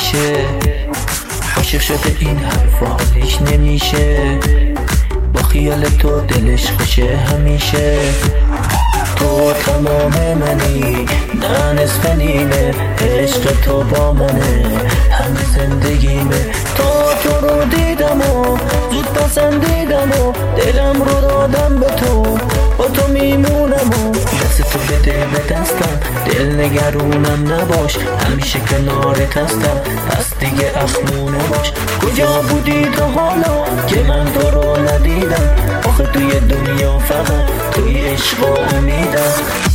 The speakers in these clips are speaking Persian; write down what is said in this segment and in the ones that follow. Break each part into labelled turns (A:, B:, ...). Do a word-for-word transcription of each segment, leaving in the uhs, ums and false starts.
A: میشه، عاشق شده این حرف حالیش نمیشه، با خیال تو دلش خوشه همیشه. تو تمام منی نه نصف نیمه، عشق تو با منه همه زندگیمه. تا تو رو دیدم و زود پسندیدم و دلم رو دادم به تو، با تو میمونم و دست تو بده به دستم، دل نگرونم نباش همیشه کنارت هستم، پس دیگه اخمونه باش. کجا بودی تو حالا که من تو رو ندیدم، آخه توی دنیا فقط توی عشق و امیدم.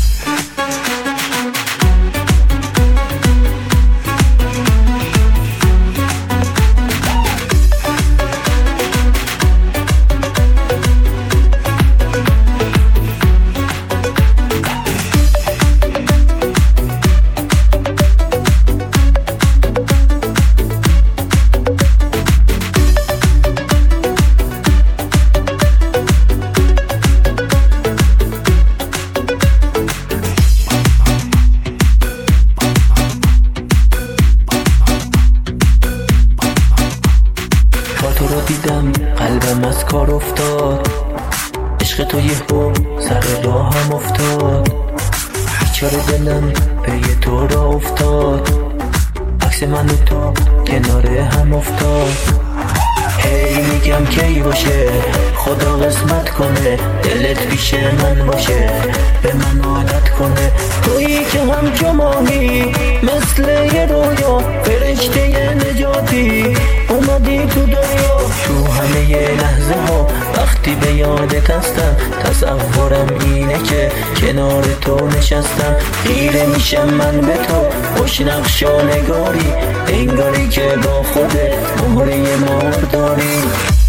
A: تو رو دیدم قلبم از کار افتاد، عشق تو یهو سر راهم افتاد، بیچاره دلم پی تو را افتاد، عکس من و تو کنار هم افتاد. هی میگم کی باشه خدا قسمت کنه، دلت پیش من باشه به من عادت کنه. تویی که همچو ماهی مثل یه رویا، فرشته نجاتی اومدی تو دنیا. تو همه یه لحظه ها وقتی به یادت هستم، تصورم اینه که کنار تو نشستم. خیره میشم من به تو خوش نقش و نگاری، انگاری که با خودت مهره مار داری.